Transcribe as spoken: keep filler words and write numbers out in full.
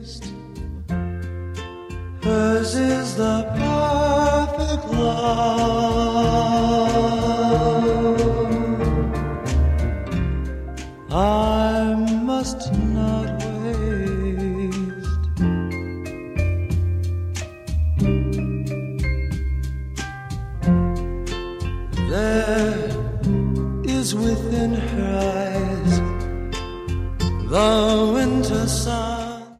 Hers is the perfect love. I must not waste. There is within her eyes the winter sun.